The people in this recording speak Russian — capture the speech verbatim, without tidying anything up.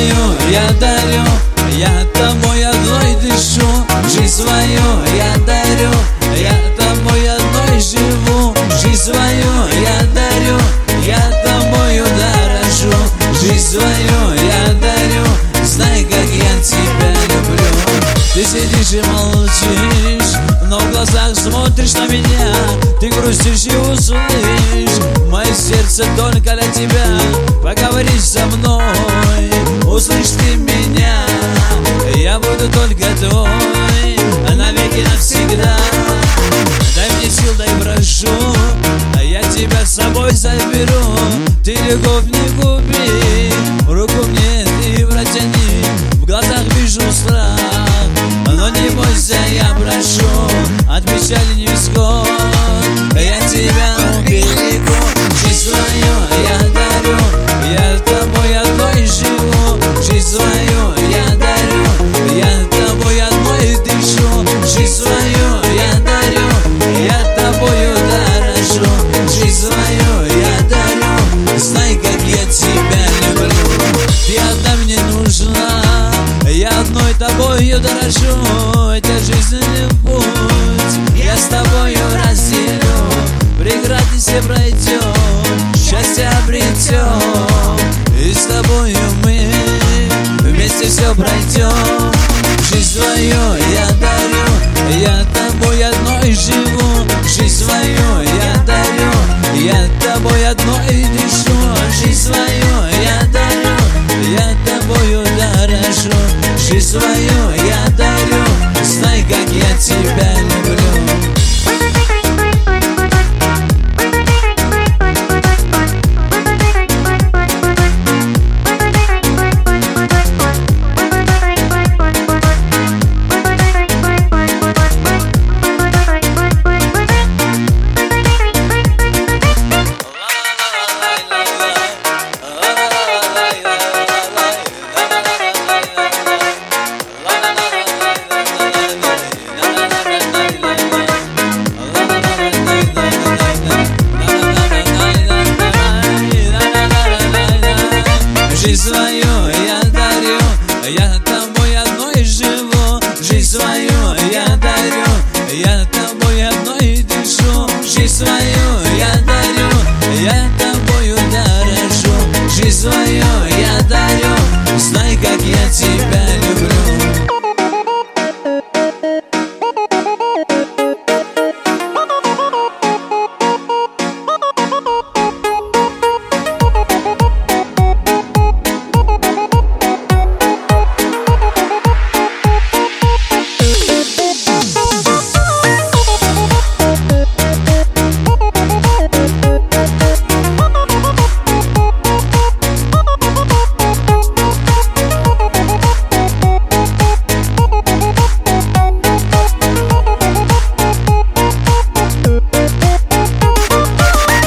свою я дарю, я тобой одной дышу. Жизнь свою я дарю, я тобой одной живу. Жизнь свою я дарю, я тобою дорожу. Жизнь свою я дарю, знай, как я тебя люблю. Ты сидишь и молчишь, но в глазах смотришь на меня. Ты грустишь и услышь, мое сердце только для тебя. Поговори со мной, услышь ты меня, я буду только твой, навеки навсегда. Дай мне сил, дай прошу, я тебя с собой заберу. Ты любовь не губи, руку мне ты протяни. В глазах вижу страх, но не бойся, я прошу, от печали не исход, я тебя уберегу. Жизнь свою я дарю, я тобой одной живу. Жизнь свою я дарю, я тобой одной дышу. Жизнь свою я дарю, я тобою дорожу. Жизнь свою я дарю, знай, как я тебя люблю. Ты одна мне нужна, я одной тобою дорожу. Это жизненный путь, я с тобою разделю. Преграды все пройдем, счастье обретем, и с тобою мы вместе все пройдем. Жизнь свою я дарю, я тобой одной живу. Жизнь свою я дарю, я тобой одной дышу. Жизнь свою я дарю, я тобою дорожу. Жизнь свою я дарю, знай, как я тебя люблю. Жизнь свою я дарю, я тобой одной живу. Жизнь свою я дарю, я тобой одной дышу. Жизнь свою я дарю, я тобою дорожу. Жизнь свою